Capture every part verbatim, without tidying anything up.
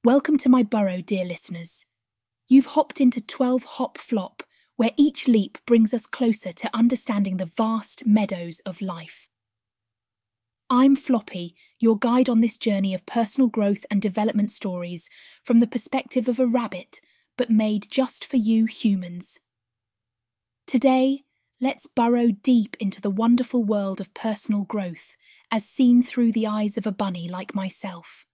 Welcome to my burrow, dear listeners. You've hopped into twelve Hop Flop, where each leap brings us closer to understanding the vast meadows of life. I'm Floppy, your guide on this journey of personal growth and development stories from the perspective of a rabbit, but made just for you humans. Today, let's burrow deep into the wonderful world of personal growth, as seen through the eyes of a bunny like myself.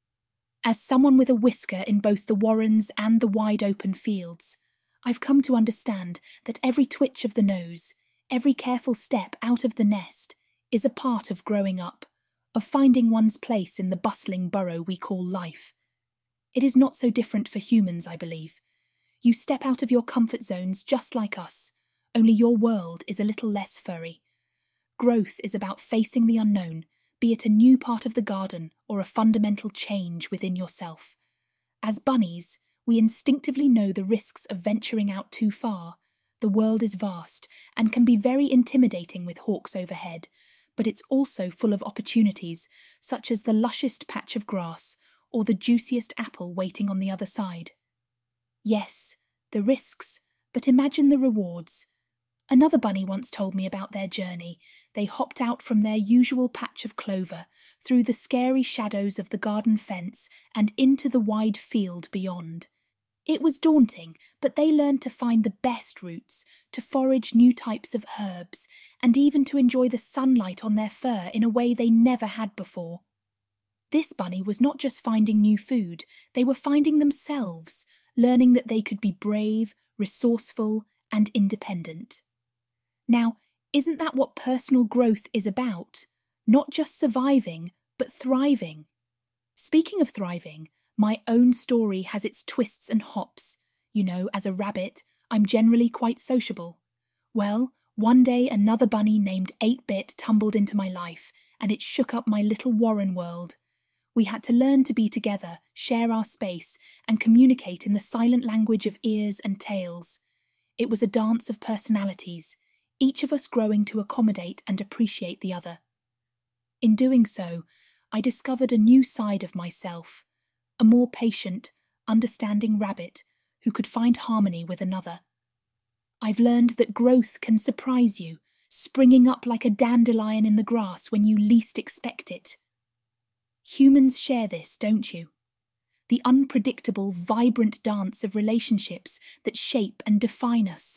As someone with a whisker in both the warrens and the wide-open fields, I've come to understand that every twitch of the nose, every careful step out of the nest, is a part of growing up, of finding one's place in the bustling burrow we call life. It is not so different for humans, I believe. You step out of your comfort zones just like us, only your world is a little less furry. Growth is about facing the unknown, be it a new part of the garden or a fundamental change within yourself. As bunnies, we instinctively know the risks of venturing out too far. The world is vast and can be very intimidating with hawks overhead, but it's also full of opportunities, such as the lushest patch of grass or the juiciest apple waiting on the other side. Yes, the risks, but imagine the rewards. Another bunny once told me about their journey. They hopped out from their usual patch of clover, through the scary shadows of the garden fence and into the wide field beyond. It was daunting, but they learned to find the best routes, to forage new types of herbs, and even to enjoy the sunlight on their fur in a way they never had before. This bunny was not just finding new food, they were finding themselves, learning that they could be brave, resourceful, and independent. Now, isn't that what personal growth is about? Not just surviving, but thriving. Speaking of thriving, my own story has its twists and hops. You know, as a rabbit, I'm generally quite sociable. Well, one day another bunny named eight bit tumbled into my life, and it shook up my little warren world. We had to learn to be together, share our space, and communicate in the silent language of ears and tails. It was a dance of personalities, each of us growing to accommodate and appreciate the other. In doing so, I discovered a new side of myself, a more patient, understanding rabbit who could find harmony with another. I've learned that growth can surprise you, springing up like a dandelion in the grass when you least expect it. Humans share this, don't you? The unpredictable, vibrant dance of relationships that shape and define us.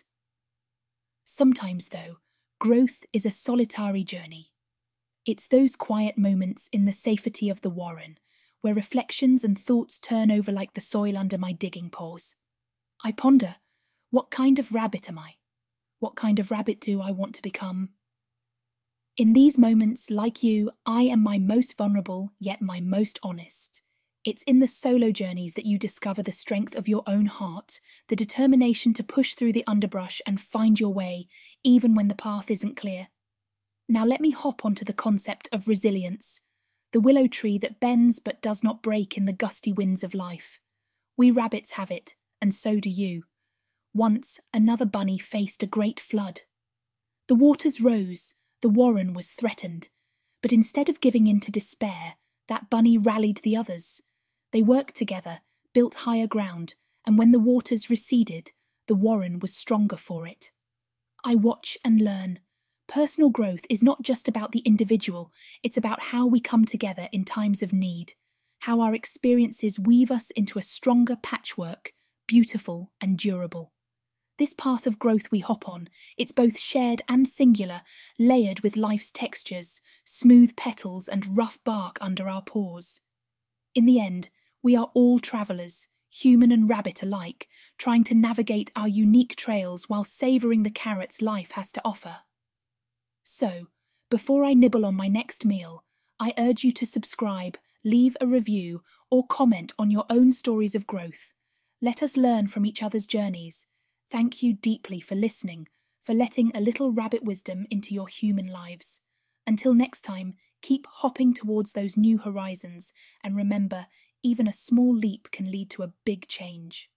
Sometimes, though, growth is a solitary journey. It's those quiet moments in the safety of the warren, where reflections and thoughts turn over like the soil under my digging paws. I ponder, what kind of rabbit am I? What kind of rabbit do I want to become? In these moments, like you, I am my most vulnerable, yet my most honest. It's in the solo journeys that you discover the strength of your own heart, the determination to push through the underbrush and find your way, even when the path isn't clear. Now let me hop onto the concept of resilience, the willow tree that bends but does not break in the gusty winds of life. We rabbits have it, and so do you. Once, another bunny faced a great flood. The waters rose, the warren was threatened, but instead of giving in to despair, that bunny rallied the others. They worked together, built higher ground, and when the waters receded, the warren was stronger for it. I watch and learn. Personal growth is not just about the individual, it's about how we come together in times of need, how our experiences weave us into a stronger patchwork, beautiful and durable. This path of growth we hop on, it's both shared and singular, layered with life's textures, smooth petals and rough bark under our paws. In the end, we are all travellers, human and rabbit alike, trying to navigate our unique trails while savouring the carrots life has to offer. So, before I nibble on my next meal, I urge you to subscribe, leave a review, or comment on your own stories of growth. Let us learn from each other's journeys. Thank you deeply for listening, for letting a little rabbit wisdom into your human lives. Until next time, keep hopping towards those new horizons, and remember, even a small leap can lead to a big change.